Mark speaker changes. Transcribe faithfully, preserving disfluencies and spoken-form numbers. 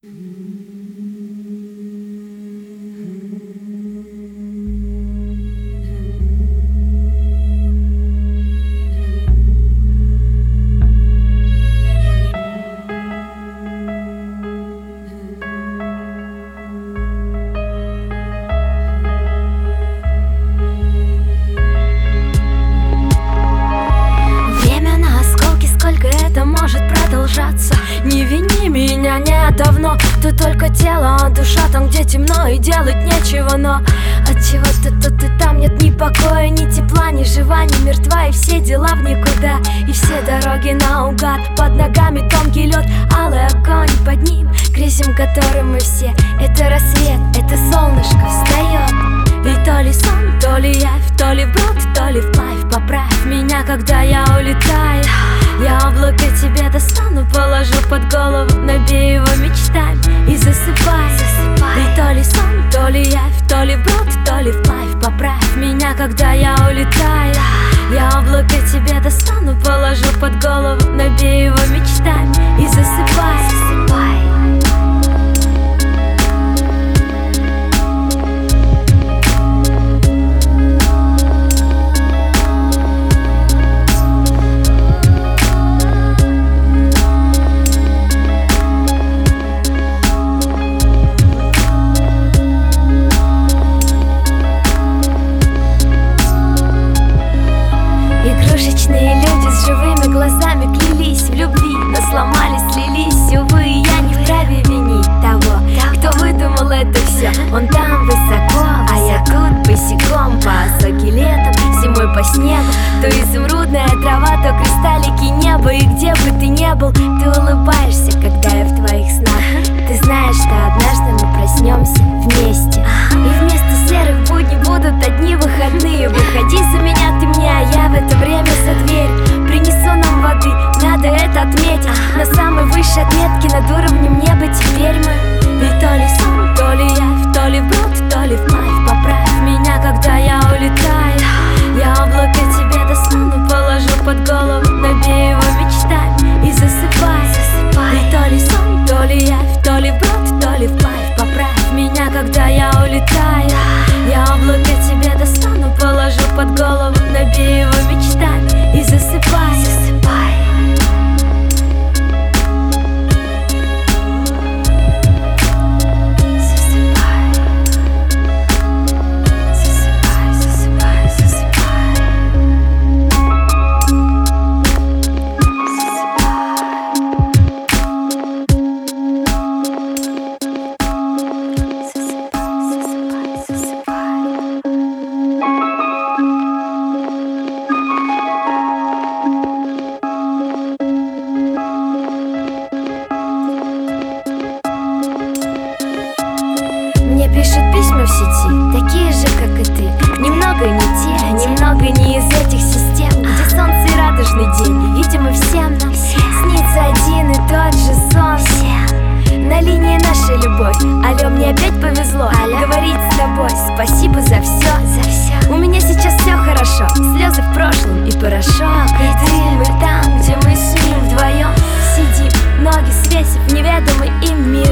Speaker 1: Не вини меня, не давно. Ты только тело, а душа там, где темно, и делать нечего. Но от чего-то тут и там нет ни покоя, ни тепла, ни жива, ни мертва. И все дела в никуда, и все дороги наугад. Под ногами тонкий лед, алый огонь под ним, грязем которым мы все. Это рассвет, это солнышко встает. И то ли сон, то ли явь, то ли вброд, то ли вплавь. Поправь меня, когда я улетаю. Я облако тебе достану, положу под голову, набей его мечтами и засыпай, засыпай. И то ли сон, то ли явь, то ли вброд, то ли вплавь. Поправь меня, когда я улетаю. Я облако тебе достану, положу под голову, набей его мечтами и засыпай, засыпай. Игрушечные люди с живыми глазами клялись в любви, но сломались, слились, увы, и я не вправе винить того, кто выдумал это все. Он там высоко, а я тут босиком по осоке летом, зимой по снегу. То изумрудная трава, то кристаллики неба. И где бы ты ни был, ты улыбаешься, когда я в твоих снах. Ты знаешь, что однажды мы проснемся вместе, и вместо серых будней будут одни выходные. Выходи за меня ты мне, а я в это время за дверь. Принесу нам воды, надо это отметить. На самой высшей отметке над уровнем неба теперь мы. И то ли сон, то ли явь, то ли вброд, то ли вплавь. Поправь меня, когда я улетаю. Я облако тебе достану, положу под голову, набей его мечтами и засыпай, засыпай. И то ли сон, то ли явь, то ли вброд, то ли вплавь. Поправь меня, когда я улетаю. Я облако тебе достану, положу под голову, набей его мечтами и засыпай, засыпай. Мне пишут письма в сети, такие же, как и ты. Немного не те, немного не из этих систем, где солнце и радужный день. Видимо, всем нам снится один и тот же сон. На линии наша любовь. Алло, мне опять повезло говорить с тобой. Спасибо за все, за все. У меня сейчас все хорошо, слезы в прошлом и порошок. И дым, и там, где мы с ним вдвоем сидим, ноги свесив в неведомый им мир.